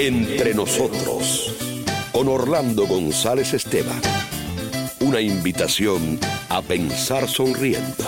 Entre nosotros, con Orlando González Esteban. Una invitación a pensar sonriendo.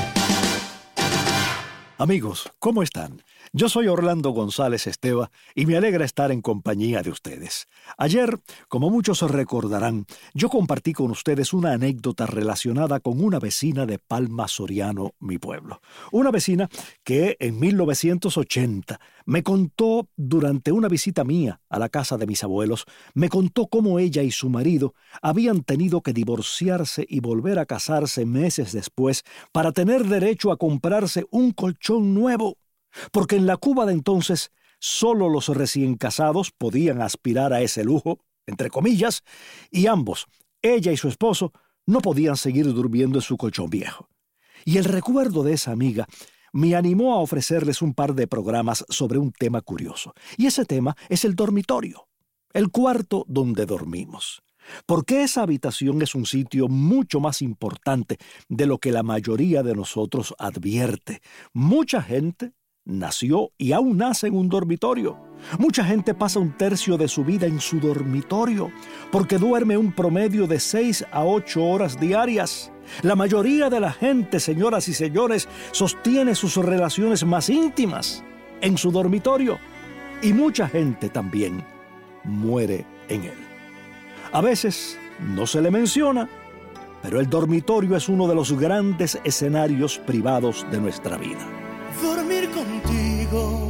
Amigos, ¿cómo están? Yo soy Orlando González Esteban y me alegra estar en compañía de ustedes. Ayer, como muchos recordarán, yo compartí con ustedes una anécdota relacionada con una vecina de Palma Soriano, mi pueblo. Una vecina que en 1980 me contó durante una visita mía a la casa de mis abuelos, me contó cómo ella y su marido habían tenido que divorciarse y volver a casarse meses después para tener derecho a comprarse un colchón nuevo. Porque en la Cuba de entonces solo los recién casados podían aspirar a ese lujo, entre comillas, y ambos, ella y su esposo, no podían seguir durmiendo en su colchón viejo. Y el recuerdo de esa amiga me animó a ofrecerles un par de programas sobre un tema curioso. Y ese tema es el dormitorio, el cuarto donde dormimos. Porque esa habitación es un sitio mucho más importante de lo que la mayoría de nosotros advierte. Mucha gente nació y aún nace en un dormitorio. Mucha gente pasa un tercio de su vida en su dormitorio porque duerme un promedio de 6 a 8 horas diarias. La mayoría de la gente, señoras y señores, sostiene sus relaciones más íntimas en su dormitorio. Y mucha gente también muere en él. A veces no se le menciona, pero el dormitorio es uno de los grandes escenarios privados de nuestra vida. Dormir contigo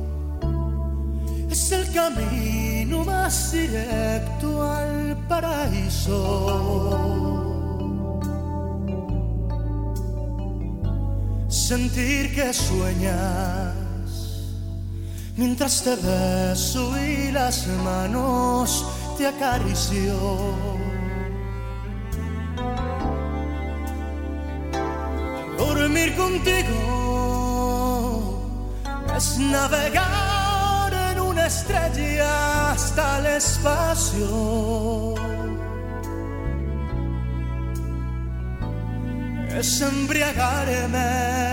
es el camino más directo al paraíso. Sentir que sueñas mientras te beso y las manos te acaricio. Dormir contigo es navegar en una estrella hasta el espacio. Es embriagarme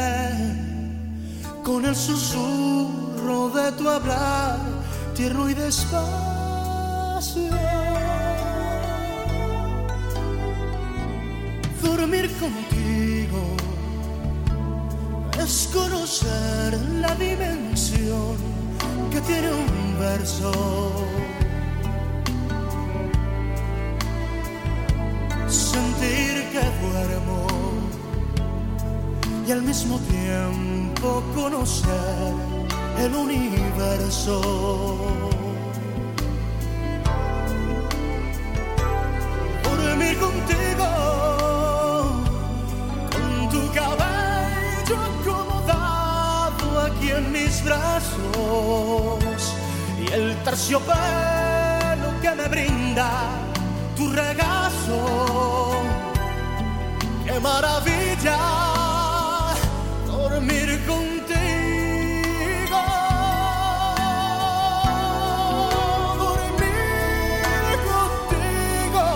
con el susurro de tu hablar, tierno y despacio. Dormir contigo es conocer la dimensión que tiene un verso. Sentir que duermo y al mismo tiempo conocer el universo. Dormir contigo, con tu cabello acomodado aquí en mis brazos y el terciopelo que me brinda tu regazo. ¡Qué maravilla dormir contigo! Dormir contigo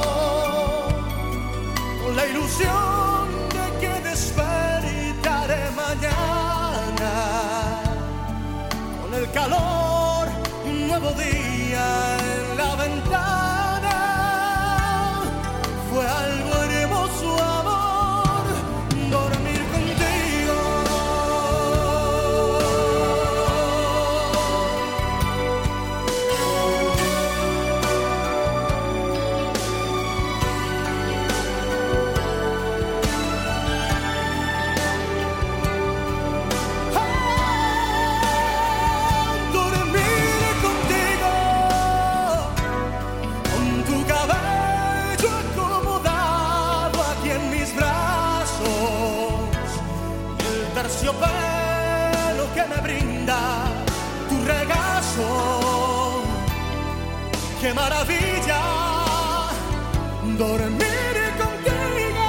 con la ilusión de que despertaré mañana con el calor de un nuevo día en la ventana. Fue algo hermoso, amor, dormir contigo. Dormir contigo, con tu cabello acomodado aquí en mis brazos, el terciopelo que me brinda tu regazo. ¡Qué maravilla dormir contigo!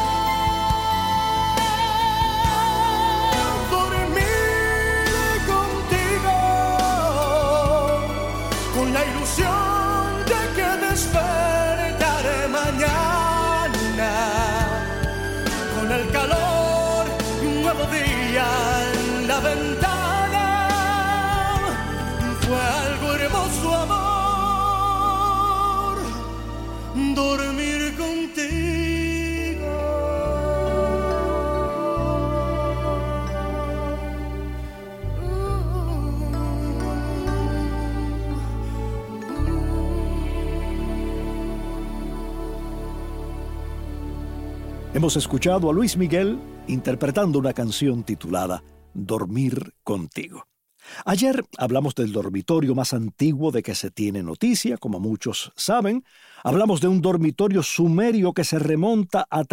Dormir contigo con la ilusión de que despertaré mañana con el calor de un nuevo día en la ventana. Fue algo hermoso, amor. Hemos escuchado a Luis Miguel interpretando una canción titulada Dormir contigo. Ayer hablamos del dormitorio más antiguo de que se tiene noticia, como muchos saben. Hablamos de un dormitorio sumerio que se remonta a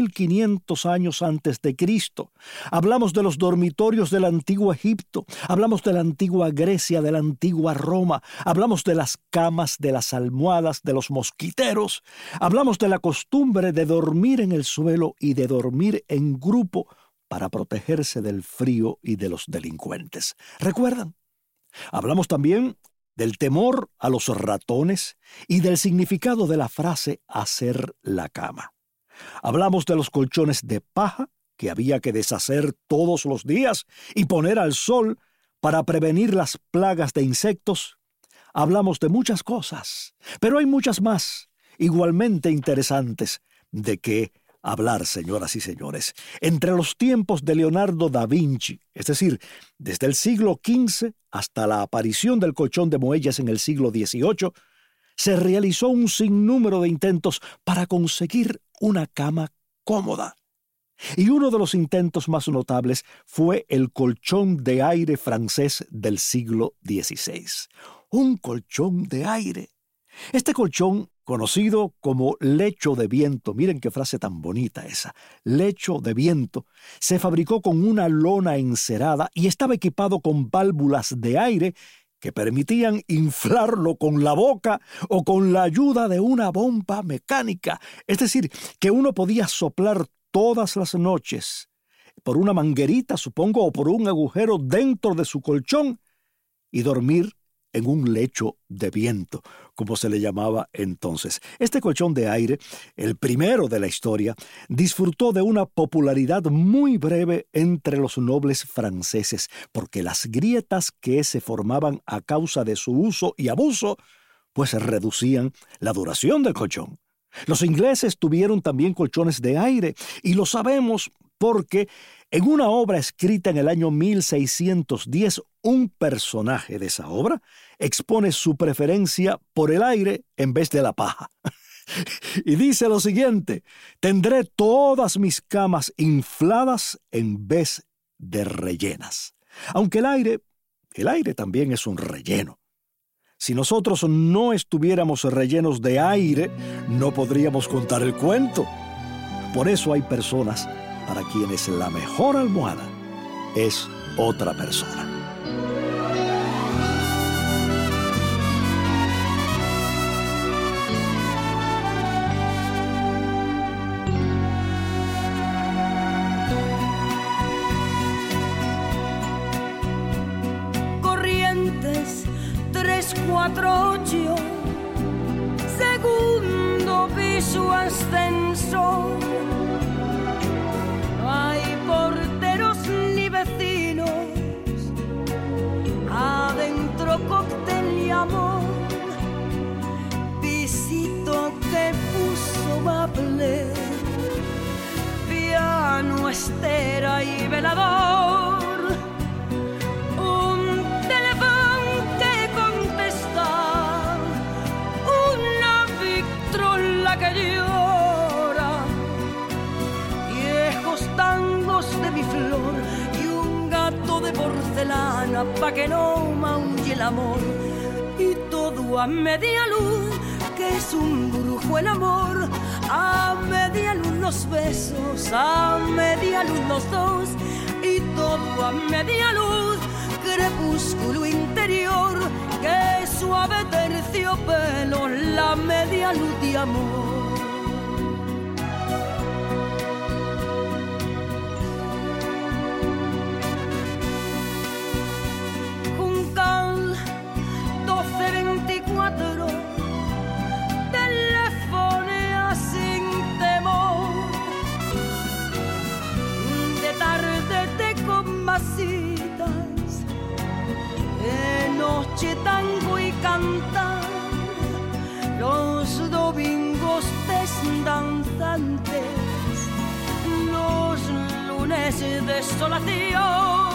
3.500 años antes de Cristo. Hablamos de los dormitorios del antiguo Egipto. Hablamos de la antigua Grecia, de la antigua Roma. Hablamos de las camas, de las almohadas, de los mosquiteros. Hablamos de la costumbre de dormir en el suelo y de dormir en grupo para protegerse del frío y de los delincuentes. ¿Recuerdan? Hablamos también del temor a los ratones y del significado de la frase hacer la cama. Hablamos de los colchones de paja que había que deshacer todos los días y poner al sol para prevenir las plagas de insectos. Hablamos de muchas cosas, pero hay muchas más igualmente interesantes de que hablar, señoras y señores. Entre los tiempos de Leonardo da Vinci, es decir, desde el siglo XV hasta la aparición del colchón de Moellas en el siglo XVIII, se realizó un sinnúmero de intentos para conseguir una cama cómoda. Y uno de los intentos más notables fue el colchón de aire francés del siglo XVI. Un colchón de aire. Este colchón, conocido como lecho de viento, miren qué frase tan bonita esa, lecho de viento, se fabricó con una lona encerada y estaba equipado con válvulas de aire que permitían inflarlo con la boca o con la ayuda de una bomba mecánica. Es decir, que uno podía soplar todas las noches por una manguerita, supongo, o por un agujero dentro de su colchón y dormir en un lecho de viento, como se le llamaba entonces. Este colchón de aire, el primero de la historia, disfrutó de una popularidad muy breve entre los nobles franceses, porque las grietas que se formaban a causa de su uso y abuso, pues reducían la duración del colchón. Los ingleses tuvieron también colchones de aire, y lo sabemos porque en una obra escrita en el año 1610, un personaje de esa obra expone su preferencia por el aire en vez de la paja. Y dice lo siguiente: tendré todas mis camas infladas en vez de rellenas. Aunque el aire también es un relleno. Si nosotros no estuviéramos rellenos de aire, no podríamos contar el cuento. Por eso hay personas para quienes la mejor almohada es otra persona. Corrientes 348, segundo piso ascensor. Hay porteros ni vecinos, adentro cóctel y amor. Pisito que puso Mabler, piano, estera y velador. Un teléfono que contesta, una victrola que llora, viejos tangos de mi flor y un gato de porcelana pa' que no maulle el amor. Y todo a media luz, que es un brujo el amor. A media luz los besos, a media luz los dos. Y todo a media luz, crepúsculo interior, que suave terciopelo, la media luz de amor. Juncal 1224, telefonea sin temor. De tarde te con masitas, de noche tango y cantar. Los domingos desdanzantes, los lunes desolación.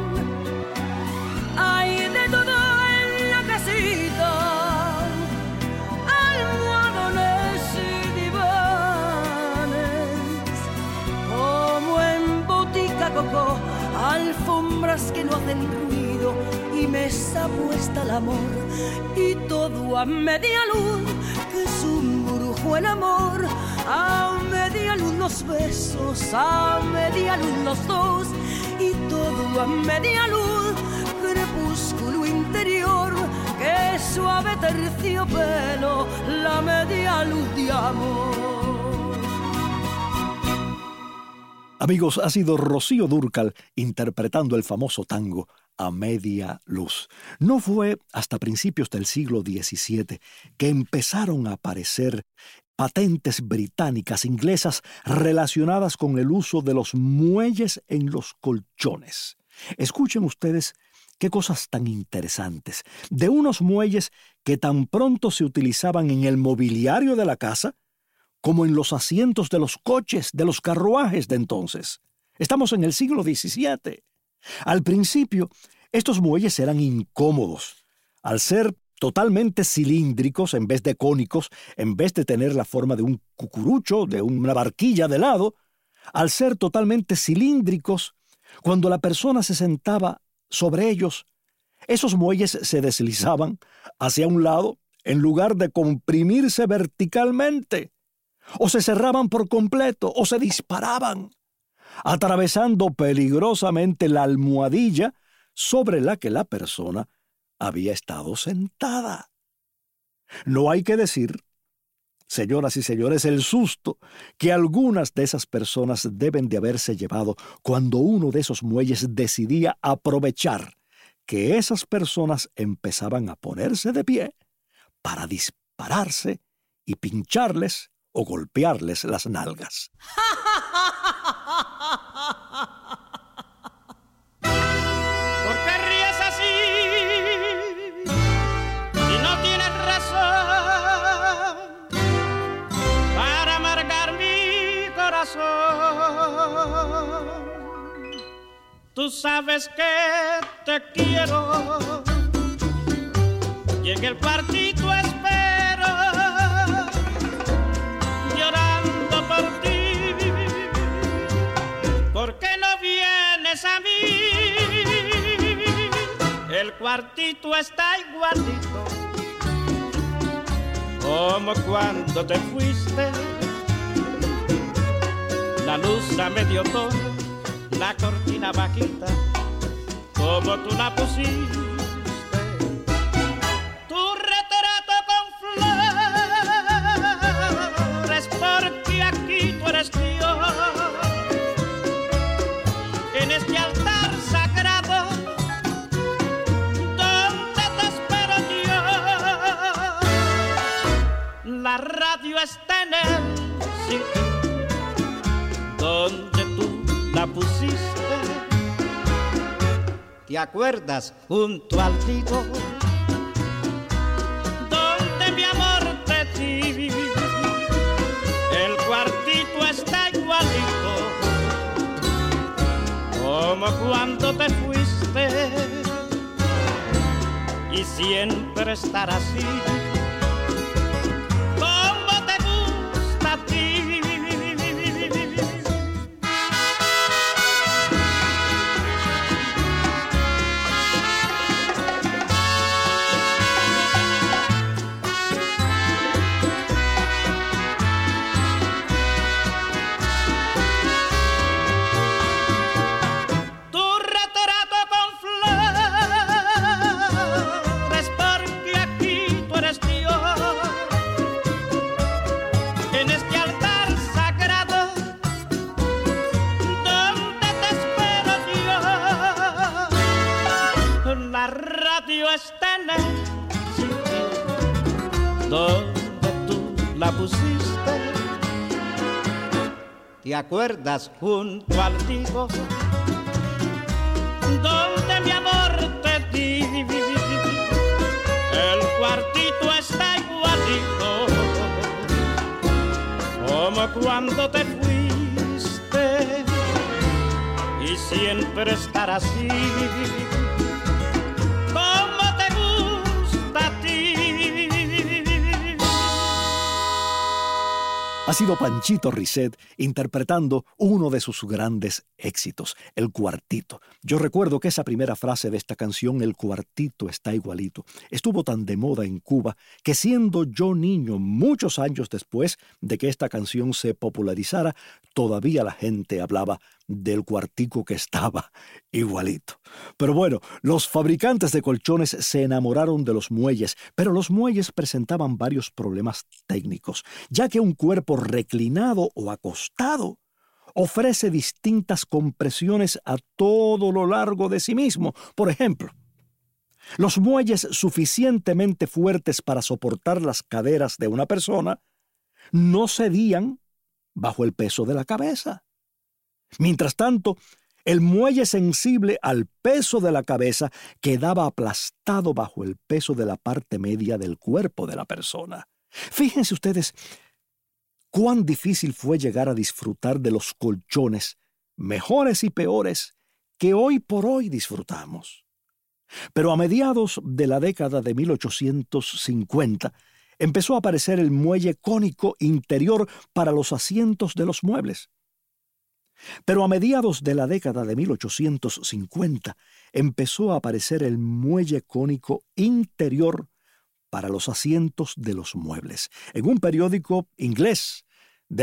Hay de todo en la casita, almohadones y divanes, cabeza puesta al amor y todo a media luz, que es un brujo el amor. A media luz los besos, a media luz los dos y todo a media luz, crepúsculo interior, que suave terciopelo, la media luz de amor. Amigos, ha sido Rocío Dúrcal interpretando el famoso tango A Media Luz. No fue hasta principios del siglo XVII que empezaron a aparecer patentes británicas, inglesas, relacionadas con el uso de los muelles en los colchones. Escuchen ustedes qué cosas tan interesantes. De unos muelles que tan pronto se utilizaban en el mobiliario de la casa como en los asientos de los coches, de los carruajes de entonces. Estamos en el siglo XVII. Al principio, estos muelles eran incómodos. Al ser totalmente cilíndricos en vez de cónicos, en vez de tener la forma de un cucurucho, de una barquilla de lado, al ser totalmente cilíndricos, cuando la persona se sentaba sobre ellos, esos muelles se deslizaban hacia un lado en lugar de comprimirse verticalmente, o se cerraban por completo, o se disparaban, atravesando peligrosamente la almohadilla sobre la que la persona había estado sentada. No hay que decir, señoras y señores, el susto que algunas de esas personas deben de haberse llevado cuando uno de esos muelles decidía aprovechar que esas personas empezaban a ponerse de pie para dispararse y pincharles o golpearles las nalgas. ¿Por qué ríes así? Si no tienes razón para amargar mi corazón. Tú sabes que te quiero y en el cuartito espero, llorando por ti. ¿Por qué no vienes a mí? El cuartito está igualito como cuando te fuiste. La luz a medio tono, la cortina bajita, como tú la pusiste. Tu retrato con flores, porque aquí tú eres Dios. En este altar sagrado, donde te espero yo. La radio está en el sitio donde tú la pusiste. ¿Te acuerdas? Junto al Tigo, donde mi amor te di. El cuartito está igualito como cuando te fuiste, y siempre estará así como te gusta a ti. Está en el sitio donde tú la pusiste. ¿Te acuerdas? Junto al Tigo, donde mi amor te di. El cuartito está igualito como cuando te fuiste, y siempre estará así como te gusta a ti. Ha sido Panchito Risset interpretando uno de sus grandes éxitos, El Cuartito. Yo recuerdo que esa primera frase de esta canción, El Cuartito está igualito, estuvo tan de moda en Cuba que siendo yo niño, muchos años después de que esta canción se popularizara, todavía la gente hablaba del cuartico que estaba igualito. Pero bueno, los fabricantes de colchones se enamoraron de los muelles, pero los muelles presentaban varios problemas técnicos, ya que un cuerpo reclinado o acostado ofrece distintas compresiones a todo lo largo de sí mismo. Por ejemplo, los muelles suficientemente fuertes para soportar las caderas de una persona no cedían bajo el peso de la cabeza. Mientras tanto, el muelle sensible al peso de la cabeza quedaba aplastado bajo el peso de la parte media del cuerpo de la persona. Fíjense ustedes cuán difícil fue llegar a disfrutar de los colchones, mejores y peores, que hoy por hoy disfrutamos. Pero a mediados de la década de 1850 empezó a aparecer el muelle cónico interior para los asientos de los muebles. Pero a mediados de la década de 1850 empezó a aparecer el muelle cónico interior para los asientos de los muebles. En un periódico inglés de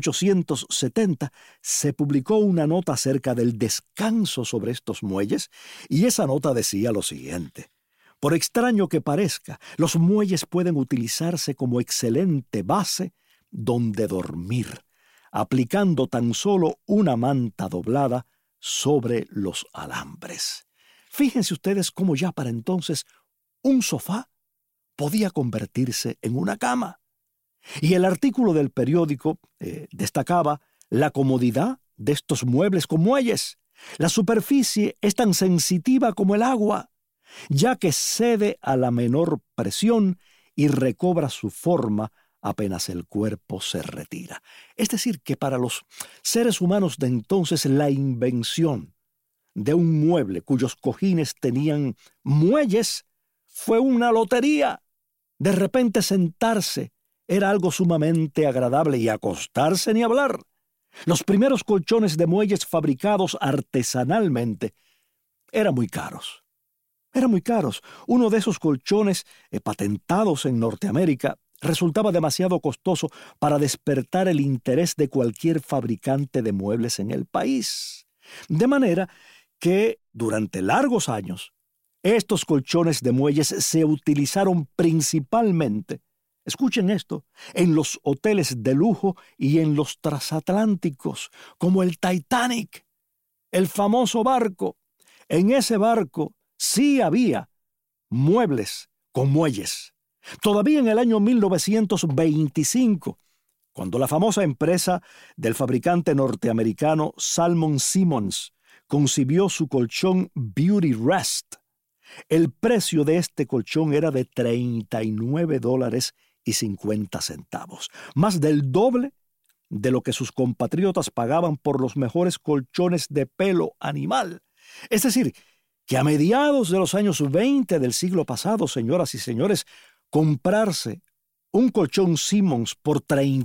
1870 se publicó una nota acerca del descanso sobre estos muelles y esa nota decía lo siguiente: por extraño que parezca, los muelles pueden utilizarse como excelente base donde dormir, aplicando tan solo una manta doblada sobre los alambres. Fíjense ustedes cómo ya para entonces un sofá podía convertirse en una cama. Y el artículo del periódico destacaba la comodidad de estos muebles con muelles. La superficie es tan sensitiva como el agua, ya que cede a la menor presión y recobra su forma apenas el cuerpo se retira. Es decir, que para los seres humanos de entonces la invención de un mueble cuyos cojines tenían muelles fue una lotería. De repente sentarse era algo sumamente agradable y acostarse ni hablar. Los primeros colchones de muelles fabricados artesanalmente eran muy caros. Eran muy caros. Uno de esos colchones patentados en Norteamérica resultaba demasiado costoso para despertar el interés de cualquier fabricante de muebles en el país. De manera que durante largos años, estos colchones de muelles se utilizaron principalmente, escuchen esto, en los hoteles de lujo y en los transatlánticos, como el Titanic, el famoso barco. En ese barco sí había muebles con muelles. Todavía en el año 1925, cuando la famosa empresa del fabricante norteamericano Salmon Simmons concibió su colchón Beauty Rest, el precio de este colchón era de $39.50, más del doble de lo que sus compatriotas pagaban por los mejores colchones de pelo animal. Es decir, que a mediados de los años 20 del siglo pasado, señoras y señores, comprarse un colchón Simmons por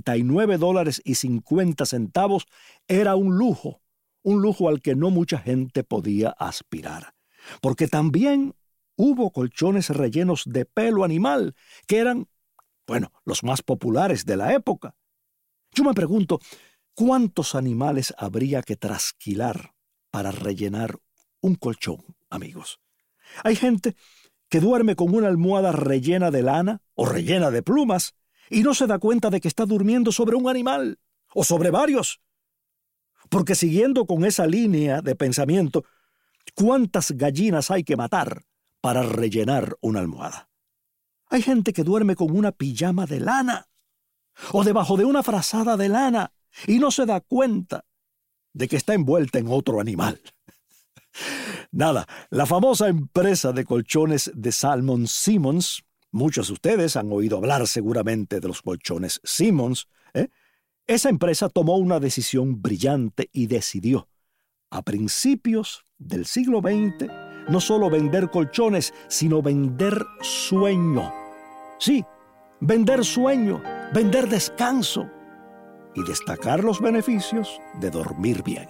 $39.50 era un lujo al que no mucha gente podía aspirar. Porque también hubo colchones rellenos de pelo animal, que eran, los más populares de la época. Yo me pregunto, ¿cuántos animales habría que trasquilar para rellenar un colchón, amigos? Hay gente que duerme con una almohada rellena de lana o rellena de plumas y no se da cuenta de que está durmiendo sobre un animal o sobre varios. Porque siguiendo con esa línea de pensamiento, ¿cuántas gallinas hay que matar para rellenar una almohada? Hay gente que duerme con una pijama de lana o debajo de una frazada de lana y no se da cuenta de que está envuelta en otro animal. Nada, la famosa empresa de colchones de Salmon Simmons, muchos de ustedes han oído hablar seguramente de los colchones Simmons, esa empresa tomó una decisión brillante y decidió, a principios del siglo XX, no solo vender colchones, sino vender sueño. Sí, vender sueño, vender descanso. y destacar los beneficios de dormir bien.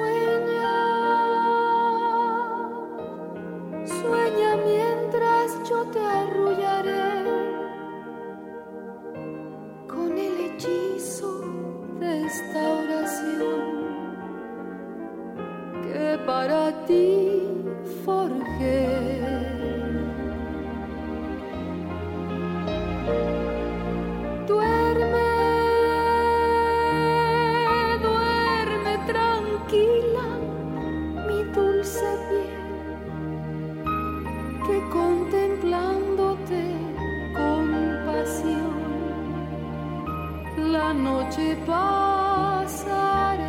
Sueña mientras yo te arrullaré con el hechizo de esta oración que para ti forjé. Duerme, duerme tranquila, mi dulce piel, que contemplándote con pasión la noche pasaré.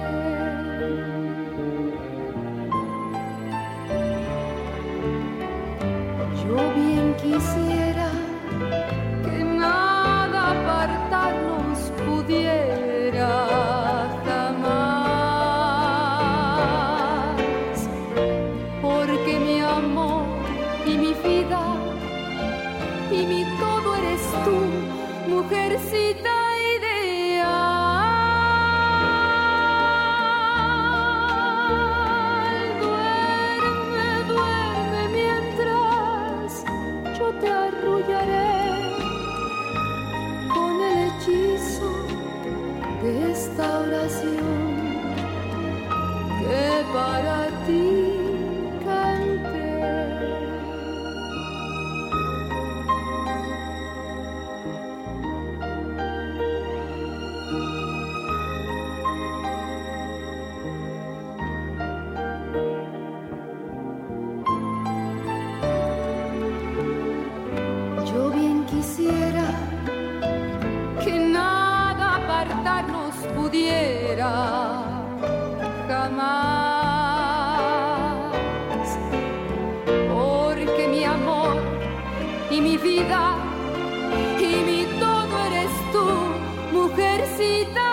Yo bien quisiera que nada apartarnos pudiera jamás, porque mi amor y mi vida y mi todo eres tú, mujercita ideal. Duerme, duerme mientras yo te arrullaré con el hechizo de esta oración que para ti canté. Yo bien quisiera que nada apartarnos pudiera jamás, porque mi amor y mi vida y mi todo eres tú, mujercita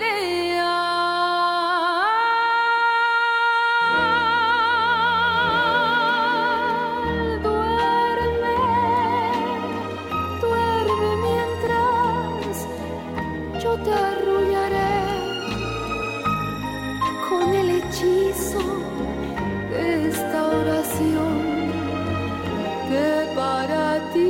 ideal. Duerme, duerme mientras yo te arrullaré con el hechizo de esta oración que para ti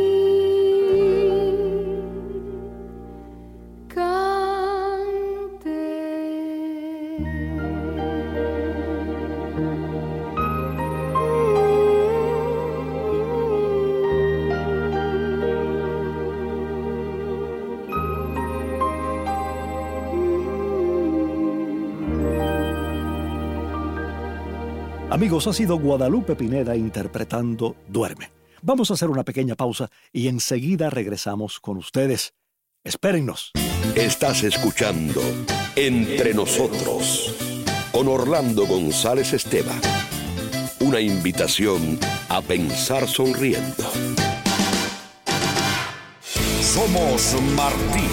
Amigos, ha sido Guadalupe Pineda interpretando Duerme. Vamos a hacer una pequeña pausa y enseguida regresamos con ustedes. Espérennos. Estás escuchando Entre Nosotros con Orlando González Esteban. Una invitación a pensar sonriendo. Somos Martí.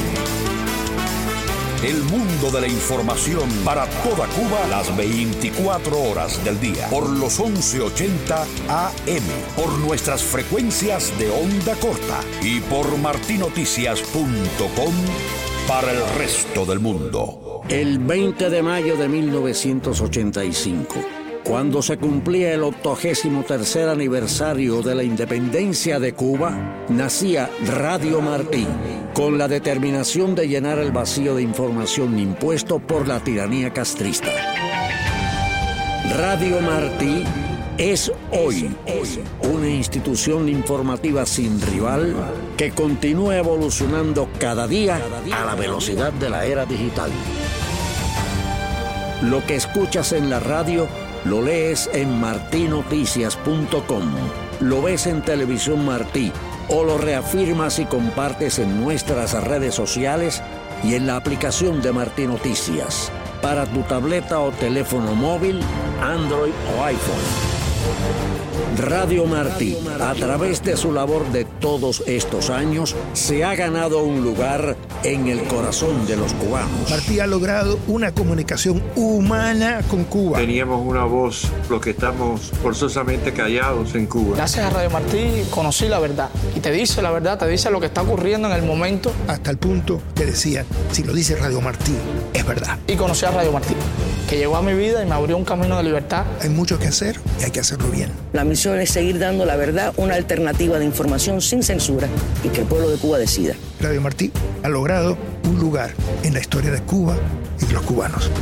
El mundo de la información para toda Cuba las 24 horas del día. Por los 1180 AM. Por nuestras frecuencias de onda corta. Y por martinoticias.com para el resto del mundo. El 20 de mayo de 1985, cuando se cumplía el 83 aniversario de la independencia de Cuba, nacía Radio Martí, con la determinación de llenar el vacío de información impuesto por la tiranía castrista. Radio Martí es hoy una institución informativa sin rival que continúa evolucionando cada día a la velocidad de la era digital. Lo que escuchas en la radio lo lees en martinoticias.com, lo ves en Televisión Martí o lo reafirmas y compartes en nuestras redes sociales y en la aplicación de Martí Noticias para tu tableta o teléfono móvil, Android o iPhone. Radio Martí, a través de su labor de todos estos años, se ha ganado un lugar en el corazón de los cubanos. Martí ha logrado una comunicación humana con Cuba. Teníamos una voz, los que estamos forzosamente callados en Cuba. Gracias a Radio Martí conocí la verdad. Y te dice la verdad, te dice lo que está ocurriendo en el momento. Hasta el punto que decían, si lo dice Radio Martí, es verdad. Y conocí a Radio Martí, que llegó a mi vida y me abrió un camino de libertad. Hay mucho que hacer y hay que hacerlo bien. La misión es seguir dando la verdad, una alternativa de información sin censura y que el pueblo de Cuba decida. Radio Martí ha logrado un lugar en la historia de Cuba y de los cubanos.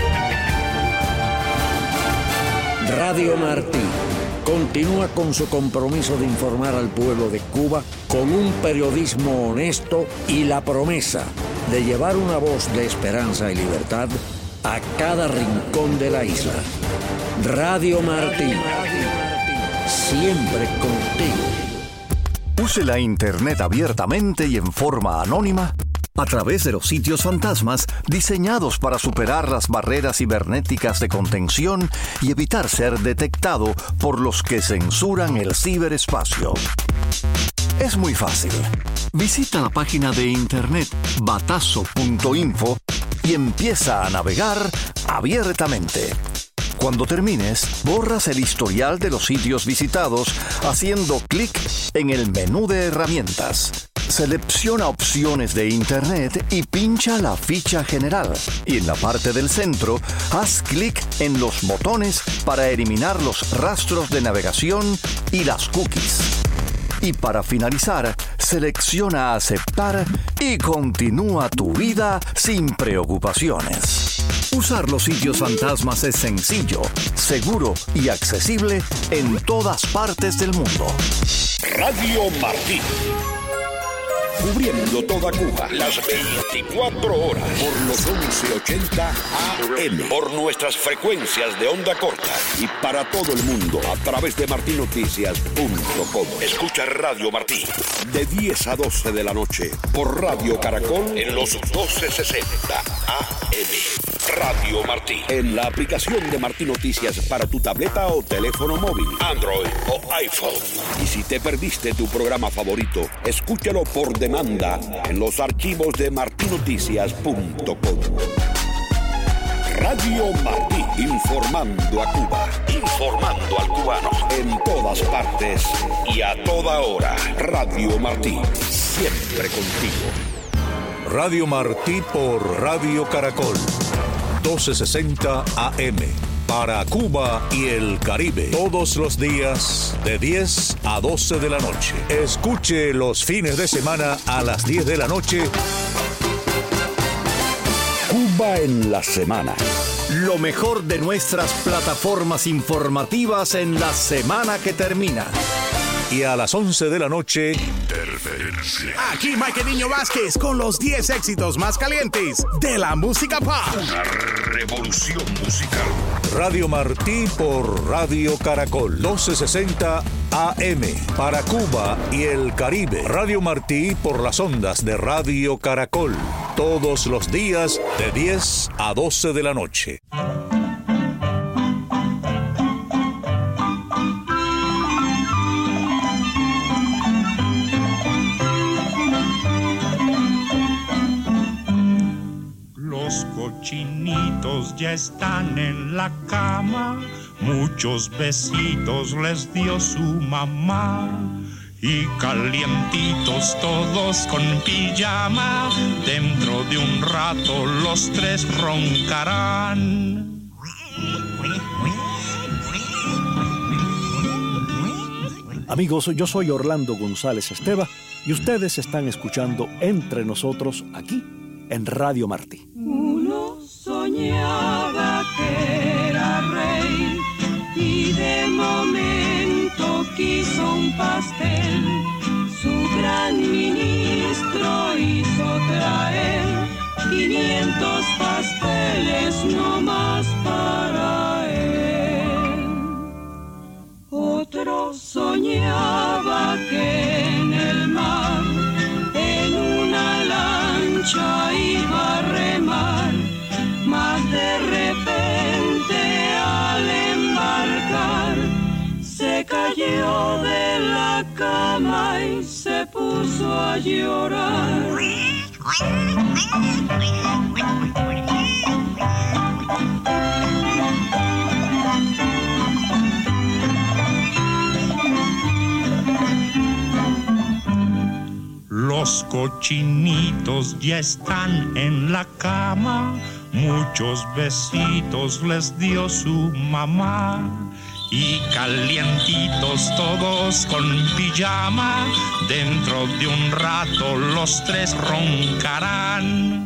Radio Martí continúa con su compromiso de informar al pueblo de Cuba con un periodismo honesto y la promesa de llevar una voz de esperanza y libertad a cada rincón de la isla. Radio Martí, siempre contigo. Use la Internet abiertamente y en forma anónima a través de los sitios fantasmas diseñados para superar las barreras cibernéticas de contención y evitar ser detectado por los que censuran el ciberespacio. Es muy fácil. Visita la página de internet batazo.info y empieza a navegar abiertamente. Cuando termines, borras el historial de los sitios visitados haciendo clic en el menú de herramientas. Selecciona opciones de Internet y pincha la ficha general. Y en la parte del centro, haz clic en los botones para eliminar los rastros de navegación y las cookies. Y para finalizar, selecciona aceptar y continúa tu vida sin preocupaciones. Usar los sitios fantasmas es sencillo, seguro y accesible en todas partes del mundo. Radio Martí. Cubriendo toda Cuba, las 24 horas, por los 1180 AM, por nuestras frecuencias de onda corta y para todo el mundo a través de martinoticias.com. Escucha Radio Martí de 10 a 12 de la noche por Radio Caracol en los 1260 AM. Radio Martí, en la aplicación de Martí Noticias para tu tableta o teléfono móvil, Android o iPhone. Y si te perdiste tu programa favorito, escúchalo por demanda en los archivos de martinoticias.com. Radio Martí, informando a Cuba, informando al cubano, en todas partes y a toda hora. Radio Martí, siempre contigo. Radio Martí por Radio Caracol, 1260 AM, para Cuba y el Caribe, todos los días de 10 a 12 de la noche. Escuche los fines de semana a las 10 de la noche. Cuba en la semana. Lo mejor de nuestras plataformas informativas en la semana que termina. Y a las 11 de la noche, Interferencia. Aquí Mike Niño Vázquez con los 10 éxitos más calientes de la música pop. Una revolución musical. Radio Martí por Radio Caracol, 1260 AM, para Cuba y el Caribe. Radio Martí por las ondas de Radio Caracol, todos los días de 10 a 12 de la noche. Los cochinitos ya están en la cama, muchos besitos les dio su mamá. Y calientitos todos con pijama, dentro de un rato los tres roncarán. Amigos, yo soy Orlando González Esteva y ustedes están escuchando Entre Nosotros aquí en Radio Martí. Uno soñaba que era rey y de momento quiso un pastel. Su gran ministro hizo traer 500 pasteles no más para él. Otro soñaba que en el mar, en una lancha iba a remar, mas de repente al embarcar se cayó puso a llorar. Los cochinitos ya están en la cama, muchos besitos les dio su mamá. Y calientitos todos con pijama, dentro de un rato los tres roncarán.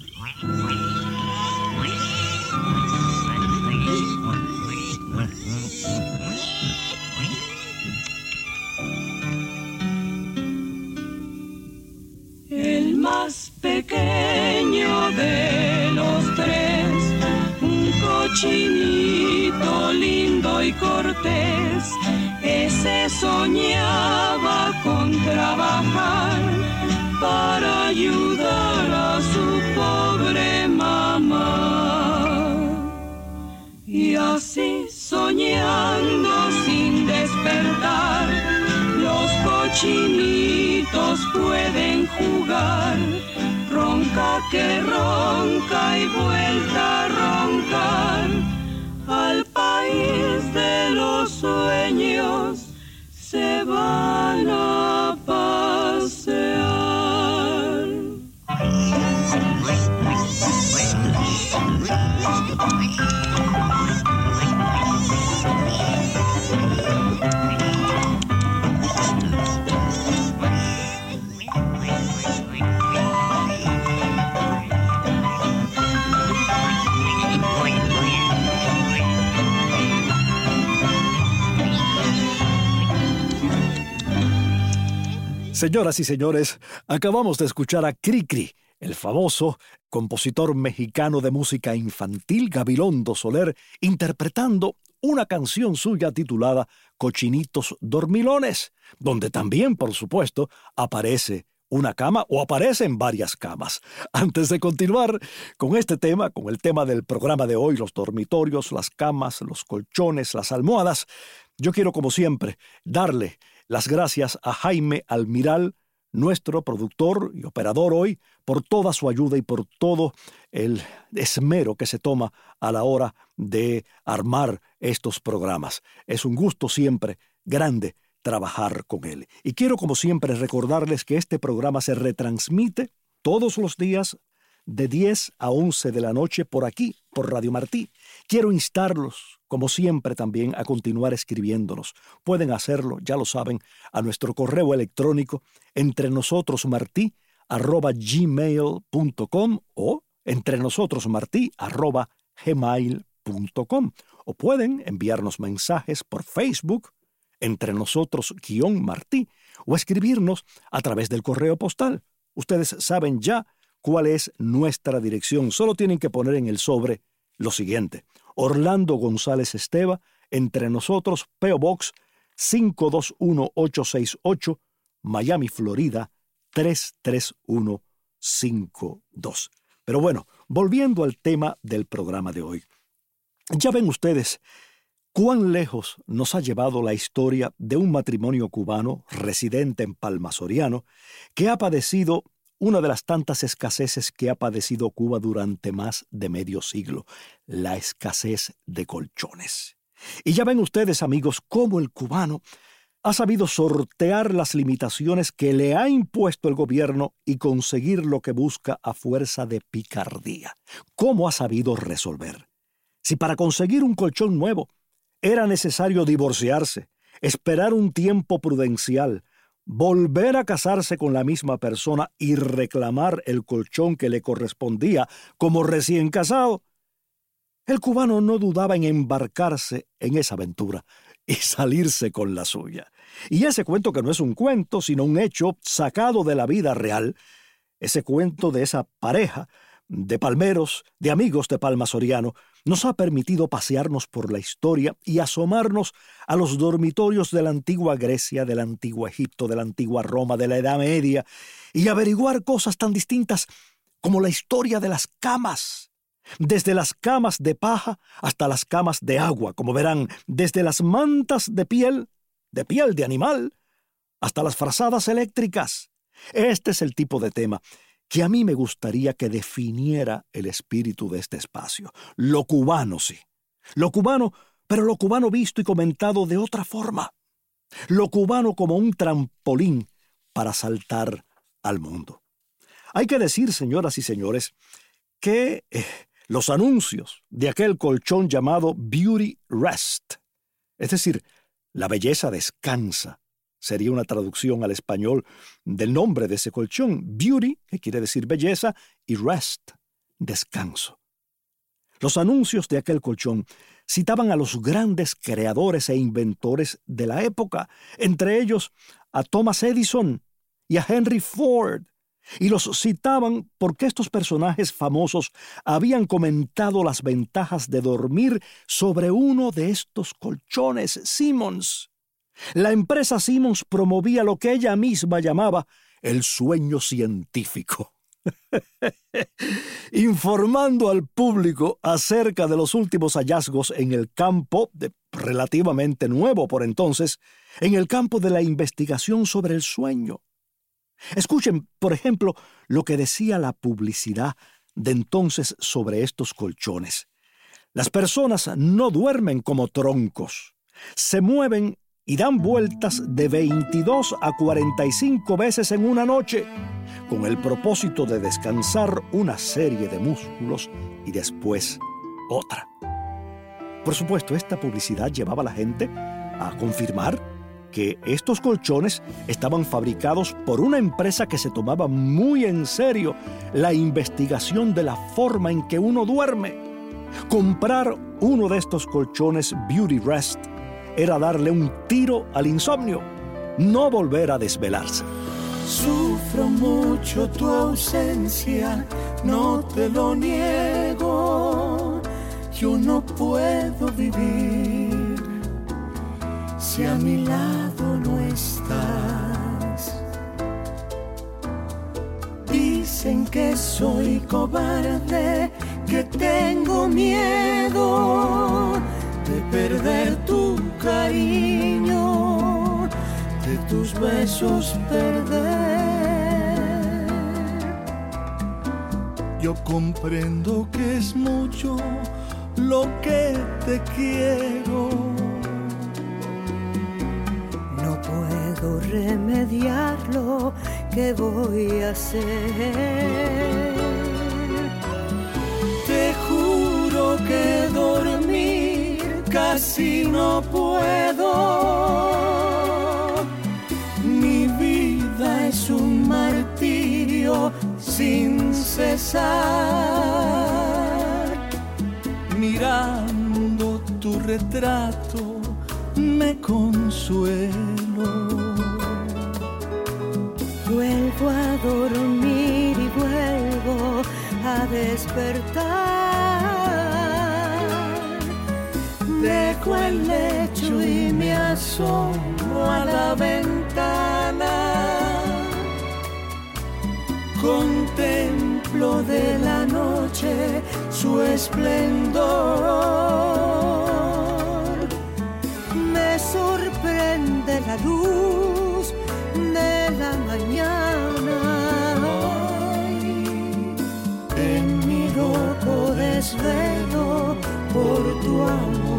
El más pequeño de los tres, un cochinito lindo y cortés, ese soñaba con trabajar para ayudar a su pobre mamá. Y así soñando sin despertar, los cochinitos pueden jugar. Ronca que ronca y vuelta a roncar. Al país de los sueños se van a pasear. Señoras y señores, acabamos de escuchar a Cricri, el famoso compositor mexicano de música infantil Gabilondo Soler, interpretando una canción suya titulada Cochinitos Dormilones, donde también, por supuesto, aparece una cama o aparecen varias camas. Antes de continuar con este tema, con el tema del programa de hoy, los dormitorios, las camas, los colchones, las almohadas, yo quiero, como siempre, darle las gracias a Jaime Almiral, nuestro productor y operador hoy, por toda su ayuda y por todo el esmero que se toma a la hora de armar estos programas. Es un gusto siempre grande trabajar con él. Y quiero, como siempre, recordarles que este programa se retransmite todos los días de 10 a 11 de la noche por aquí, por Radio Martí. Quiero instarlos, como siempre, también a continuar escribiéndonos. Pueden hacerlo, ya lo saben, a nuestro correo electrónico entrenosotros@gmail.com o entrenosotros@gmail.com, o pueden enviarnos mensajes por Facebook, Entre Nosotros-Martí, o escribirnos a través del correo postal. Ustedes saben ya cuál es nuestra dirección. Solo tienen que poner en el sobre lo siguiente: Orlando González Esteva, Entre Nosotros, P.O. Box 521868, Miami, Florida 33152. Pero bueno, volviendo al tema del programa de hoy. Ya ven ustedes cuán lejos nos ha llevado la historia de un matrimonio cubano residente en Palma Soriano que ha padecido una de las tantas escaseces que ha padecido Cuba durante más de medio siglo, la escasez de colchones. Y ya ven ustedes, amigos, cómo el cubano ha sabido sortear las limitaciones que le ha impuesto el gobierno y conseguir lo que busca a fuerza de picardía. ¿Cómo ha sabido resolver? Si para conseguir un colchón nuevo era necesario divorciarse, esperar un tiempo prudencial, volver a casarse con la misma persona y reclamar el colchón que le correspondía como recién casado, el cubano no dudaba en embarcarse en esa aventura y salirse con la suya. Y ese cuento, que no es un cuento, sino un hecho sacado de la vida real, ese cuento de esa pareja de palmeros, de amigos de Palma Soriano, nos ha permitido pasearnos por la historia y asomarnos a los dormitorios de la antigua Grecia, del antiguo Egipto, de la antigua Roma, de la Edad Media, y averiguar cosas tan distintas como la historia de las camas, desde las camas de paja hasta las camas de agua, como verán, desde las mantas de piel de animal, hasta las frazadas eléctricas, Este es el tipo de tema que a mí me gustaría que definiera el espíritu de este espacio. Lo cubano, sí. Lo cubano, pero lo cubano visto y comentado de otra forma. Lo cubano como un trampolín para saltar al mundo. Hay que decir, señoras y señores, que los anuncios de aquel colchón llamado Beauty Rest, es decir, la belleza descansa, sería una traducción al español del nombre de ese colchón. Beauty, que quiere decir belleza, y rest, descanso. Los anuncios de aquel colchón citaban a los grandes creadores e inventores de la época, entre ellos a Thomas Edison y a Henry Ford, y los citaban porque estos personajes famosos habían comentado las ventajas de dormir sobre uno de estos colchones Simmons. La empresa Simmons promovía lo que ella misma llamaba el sueño científico, informando al público acerca de los últimos hallazgos en el campo, relativamente nuevo por entonces, en el campo de la investigación sobre el sueño. Escuchen, por ejemplo, lo que decía la publicidad de entonces sobre estos colchones. Las personas no duermen como troncos, se mueven y dan vueltas de 22 a 45 veces en una noche, con el propósito de descansar una serie de músculos y después otra. Por supuesto, esta publicidad llevaba a la gente a confirmar que estos colchones estaban fabricados por una empresa que se tomaba muy en serio la investigación de la forma en que uno duerme. Comprar uno de estos colchones Beauty Rest era darle un tiro al insomnio, no volver a desvelarse. Sufro mucho tu ausencia, no te lo niego. Yo no puedo vivir si a mi lado no estás. Dicen que soy cobarde, que tengo miedo de perder tu cariño, de tus besos perder. Yo comprendo que es mucho lo que te quiero. No puedo remediarlo, ¿qué voy a hacer? Te juro que dormir casi no puedo. Mi vida es un martirio sin cesar. Mirando tu retrato me consuelo. Vuelvo a dormir y vuelvo a despertar. Dejo el lecho y me asomo a la ventana. Contemplo de la noche su esplendor. Me sorprende la luz de la mañana. En mi loco desvelo por tu amor.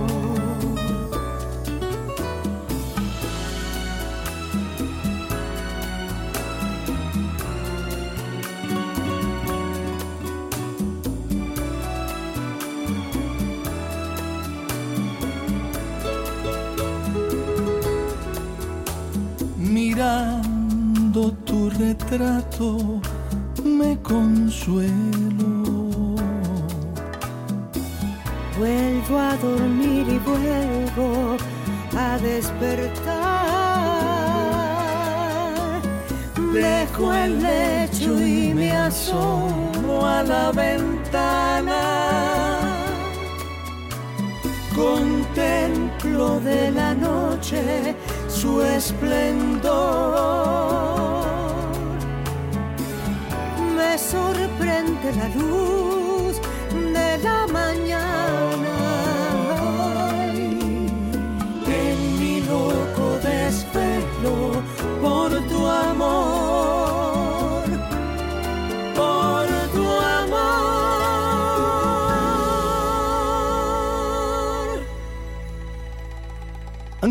Mirando tu retrato me consuelo. Vuelvo a dormir y vuelvo a despertar. Dejo el lecho y me asomo a la ventana. Contemplo de la noche su esplendor. Me sorprende la luz de la mañana. En mi loco desvelo por tu amor.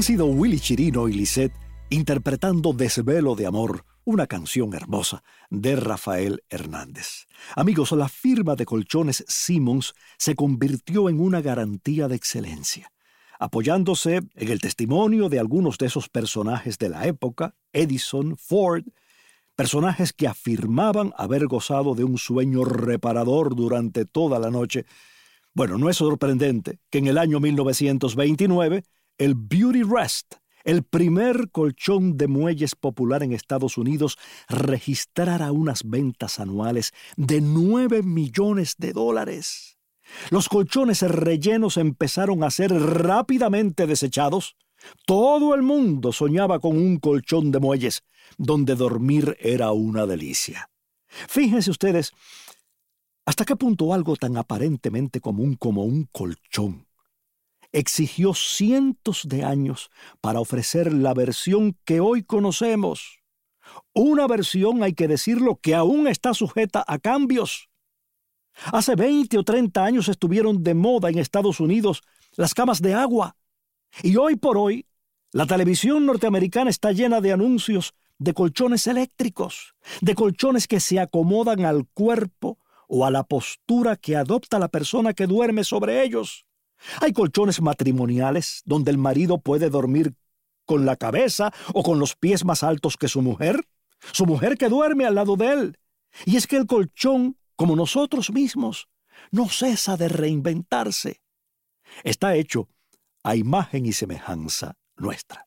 Han sido Willy Chirino y Lisette interpretando Desvelo de Amor, una canción hermosa de Rafael Hernández. Amigos, la firma de colchones Simmons se convirtió en una garantía de excelencia, apoyándose en el testimonio de algunos de esos personajes de la época, Edison, Ford, personajes que afirmaban haber gozado de un sueño reparador durante toda la noche. Bueno, no es sorprendente que en el año 1929 el Beauty Rest, el primer colchón de muelles popular en Estados Unidos, registrara unas ventas anuales de $9 millones. Los colchones rellenos empezaron a ser rápidamente desechados. Todo el mundo soñaba con un colchón de muelles, donde dormir era una delicia. Fíjense ustedes hasta qué punto algo tan aparentemente común como un colchón exigió cientos de años para ofrecer la versión que hoy conocemos. Una versión, hay que decirlo, que aún está sujeta a cambios. Hace 20 o 30 años estuvieron de moda en Estados Unidos las camas de agua. Y hoy por hoy, la televisión norteamericana está llena de anuncios de colchones eléctricos, de colchones que se acomodan al cuerpo o a la postura que adopta la persona que duerme sobre ellos. Hay colchones matrimoniales donde el marido puede dormir con la cabeza o con los pies más altos que su mujer que duerme al lado de él. Y es que el colchón, como nosotros mismos, no cesa de reinventarse. Está hecho a imagen y semejanza nuestra.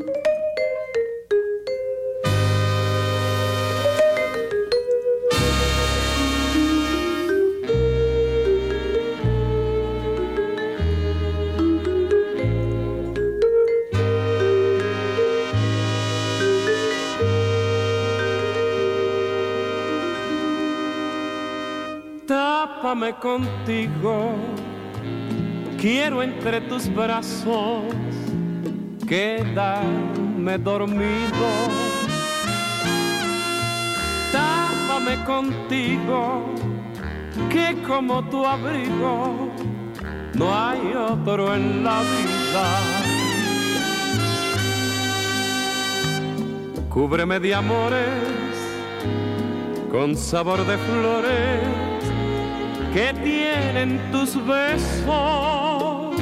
Tápame contigo, quiero entre tus brazos quedarme dormido. Tápame contigo, que como tu abrigo no hay otro en la vida. Cúbreme de amores con sabor de flores que tienen tus besos,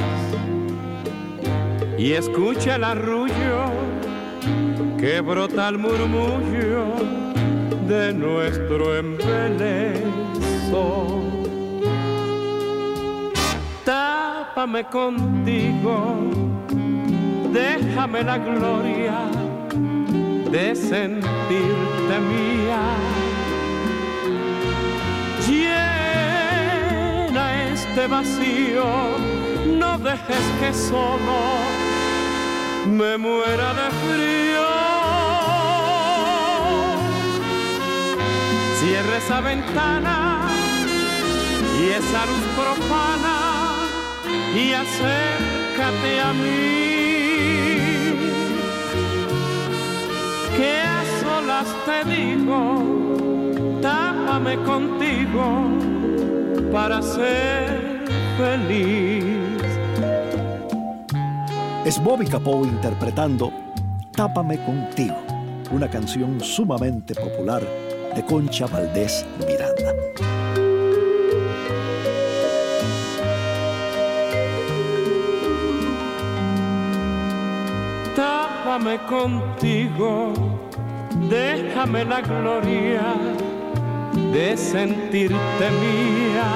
y escucha el arrullo que brota al murmullo de nuestro embeleso. Tápame contigo, déjame la gloria de sentirte mía. Este vacío, no dejes que solo me muera de frío. Cierra esa ventana y esa luz profana y acércate a mí, que a solas te digo, tápame contigo para ser feliz. Es Bobby Capó interpretando Tápame contigo, una canción sumamente popular de Concha Valdés Miranda. Tápame contigo, déjame la gloria de sentirte mía.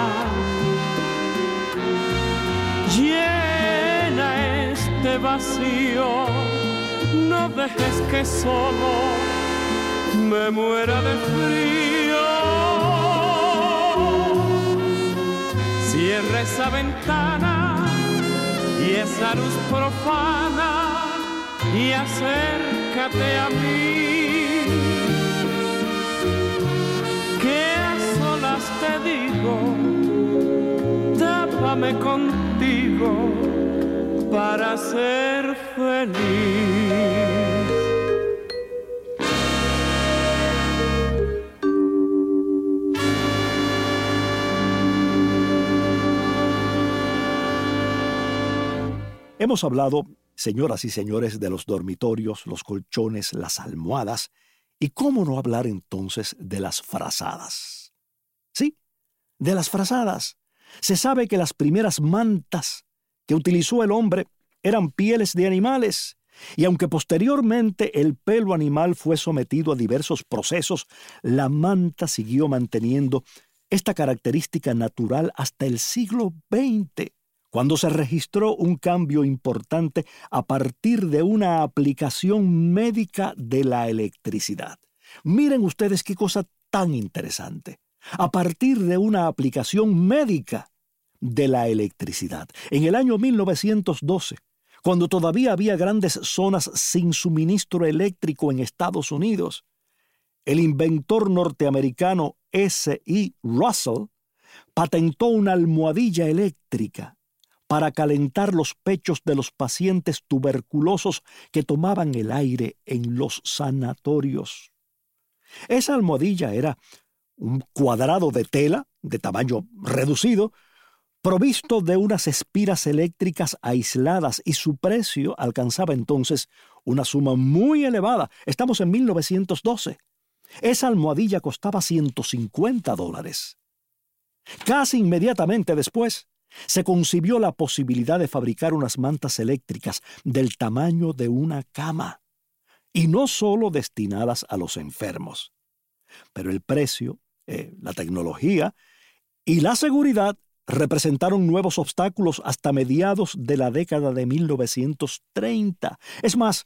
Llena este vacío, no dejes que solo me muera de frío. Cierra esa ventana y esa luz profana y acércate a mí, que a solas te digo, tápame contigo para ser feliz. Hemos hablado señoras y señores de los dormitorios, los colchones, las almohadas, y cómo no hablar entonces de las frazadas. Sí, de las frazadas. Se sabe que las primeras mantas que utilizó el hombre eran pieles de animales, y aunque posteriormente el pelo animal fue sometido a diversos procesos, la manta siguió manteniendo esta característica natural hasta el siglo XX, cuando se registró un cambio importante a partir de una aplicación médica de la electricidad. Miren ustedes qué cosa tan interesante. A partir de una aplicación médica de la electricidad. En el año 1912, cuando todavía había grandes zonas sin suministro eléctrico en Estados Unidos, el inventor norteamericano S.E. Russell patentó una almohadilla eléctrica para calentar los pechos de los pacientes tuberculosos que tomaban el aire en los sanatorios. Esa almohadilla era un cuadrado de tela de tamaño reducido, provisto de unas espiras eléctricas aisladas, y su precio alcanzaba entonces una suma muy elevada. Estamos en 1912. Esa almohadilla costaba $150. Casi inmediatamente después, se concibió la posibilidad de fabricar unas mantas eléctricas del tamaño de una cama, y no solo destinadas a los enfermos. Pero el precio, la tecnología y la seguridad representaron nuevos obstáculos hasta mediados de la década de 1930. Es más,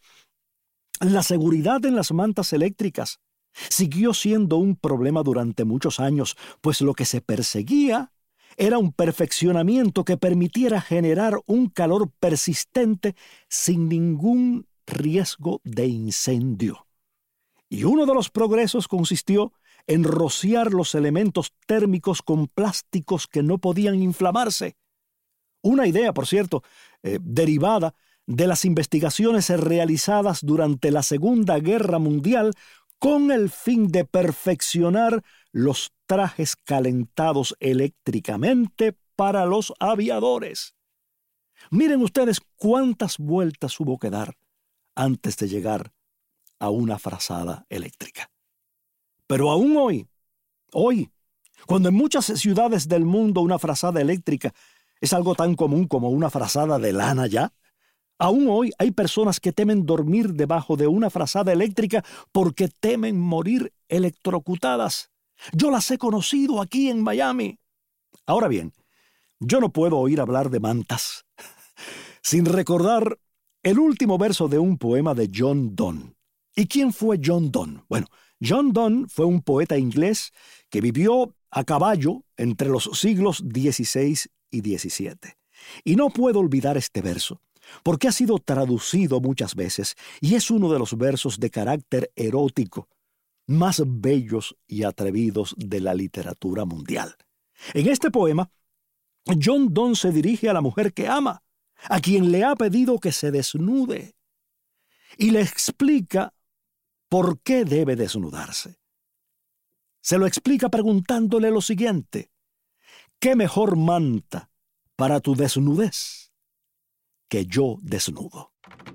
la seguridad en las mantas eléctricas siguió siendo un problema durante muchos años, pues lo que se perseguía era un perfeccionamiento que permitiera generar un calor persistente sin ningún riesgo de incendio. Y uno de los progresos consistió en rociar los elementos térmicos con plásticos que no podían inflamarse. Una idea, por cierto, derivada de las investigaciones realizadas durante la Segunda Guerra Mundial con el fin de perfeccionar los trajes calentados eléctricamente para los aviadores. Miren ustedes cuántas vueltas hubo que dar antes de llegar a una frazada eléctrica. Pero aún hoy, cuando en muchas ciudades del mundo una frazada eléctrica es algo tan común como una frazada de lana ya, aún hoy hay personas que temen dormir debajo de una frazada eléctrica porque temen morir electrocutadas. Yo las he conocido aquí en Miami. Ahora bien, yo no puedo oír hablar de mantas sin recordar el último verso de un poema de John Donne. ¿Y quién fue John Donne? Bueno, John Donne fue un poeta inglés que vivió a caballo entre los siglos XVI y XVII. Y no puedo olvidar este verso, porque ha sido traducido muchas veces y es uno de los versos de carácter erótico más bellos y atrevidos de la literatura mundial. En este poema, John Donne se dirige a la mujer que ama, a quien le ha pedido que se desnude, y le explica por qué debe desnudarse. Se lo explica preguntándole lo siguiente: ¿qué mejor manta para tu desnudez que yo desnudo?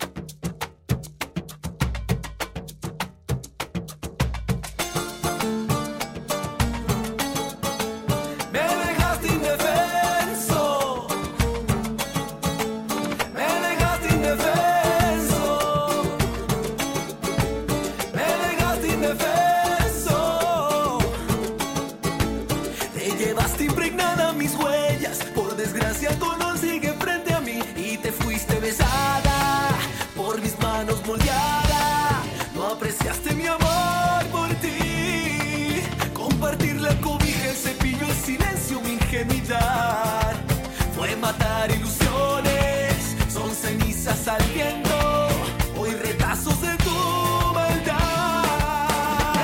Fue matar ilusiones, son cenizas al viento, hoy retazos de tu maldad.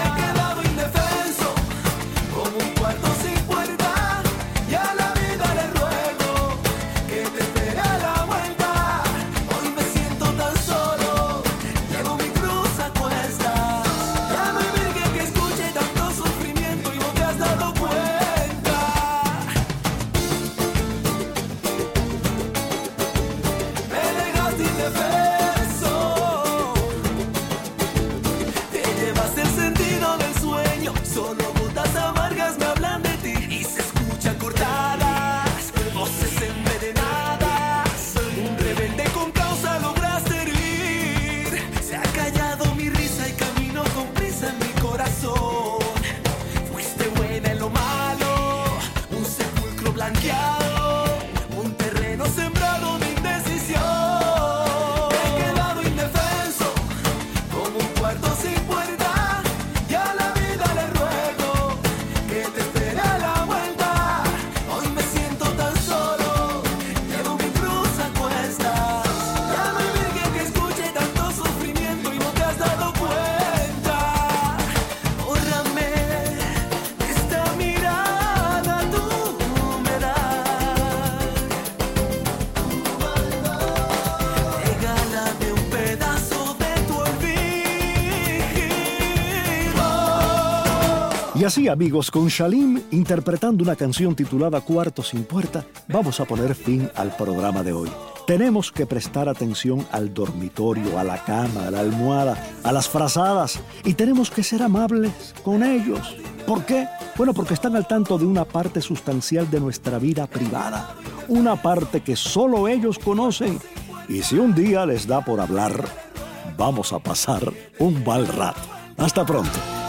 Solo gotas amargas me hablan de ti y se escuchan cortadas, voces envenenadas. Un rebelde con causa lograste herir. Se ha callado mi risa y camino con prisa en mi corazón. Fuiste buena en lo malo, un sepulcro blanqueado, un terreno sembrado de indecisión. He quedado indefenso como un cuarto sin puerta, y a la vida le ruego que te espere a la vuelta. Hoy me siento tan solo, llevo mi cruz a cuestas. Ya no hay virgen que escuche tanto sufrimiento y no te has dado cuenta. Bórrame esta mirada, tú me das. Regálame un pedazo de tu olvido. Y así, amigos, con Shalim interpretando una canción titulada Cuarto sin puerta, vamos a poner fin al programa de hoy. Tenemos que prestar atención al dormitorio, a la cama, a la almohada, a las frazadas, y tenemos que ser amables con ellos. ¿Por qué? Bueno, porque están al tanto de una parte sustancial de nuestra vida privada, una parte que solo ellos conocen. Y si un día les da por hablar, vamos a pasar un mal rato. Hasta pronto.